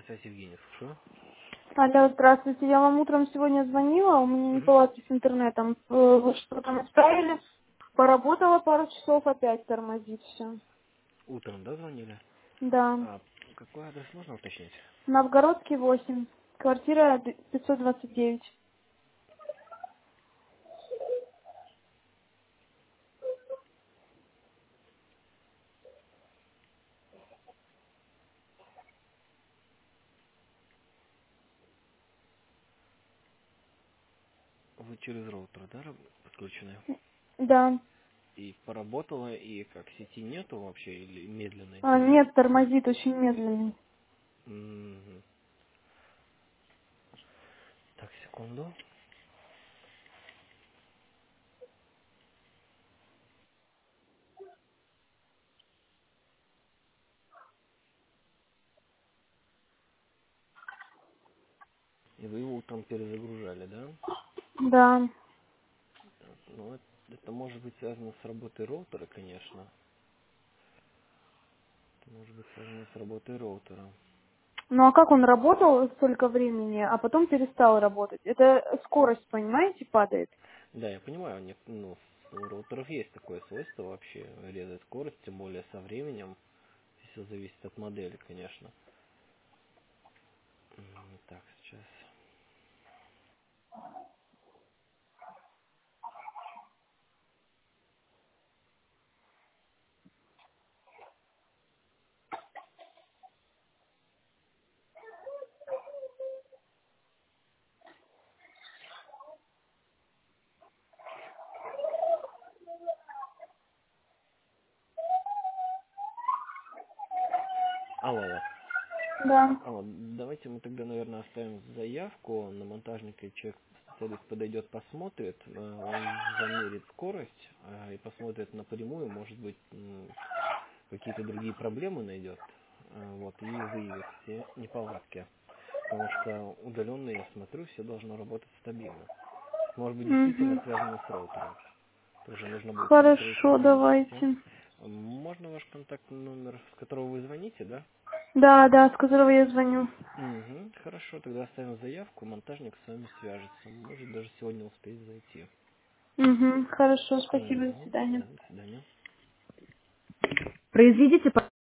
Связь Евгений, слушаю. Алло, здравствуйте. Я вам утром сегодня звонила, у меня Мгм. неполадки с интернетом. Вы что там отправили? Поработала пару часов, опять тормозит все. Утром, да, звонили? Да. А какой адрес можно уточнить? Новгородский 8. Квартира 529. Вы через роутер, да, подключены? Да. И поработала, и как сети нету вообще, или медленно интернет? Нет, тормозит очень медленный. Мгм. Так, секунду. И вы его утром перезагружали, да? Да. Так, ну, это может быть связано с работой роутера, конечно. Это может быть связано с работой роутера. Ну а как он работал столько времени, а потом перестал работать? Это скорость, понимаете, падает. Да, я понимаю, ну, у роутеров есть такое свойство вообще, резать скорость, тем более со временем. Все зависит от модели, конечно. Так, сейчас. Алло. Да. Давайте мы тогда, наверное, оставим заявку на монтажника, и человек, специалист подойдет, посмотрит, он замерит скорость и посмотрит напрямую, может быть, какие-то другие проблемы найдет, вот, и выявит все неполадки. Потому что удаленно, я смотрю, все должно работать стабильно. Может быть, действительно Угу. связано с роутером. Тоже нужно будет смотреть, Хорошо, выяснить. давайте. Можно ваш контактный номер, с которого вы звоните, да? Да, да, с которого я звоню. Угу, хорошо, тогда оставим заявку, монтажник с вами свяжется. Может даже сегодня успеть зайти. Угу. Хорошо, спасибо, до Угу, свидания. да, до свидания. Произведите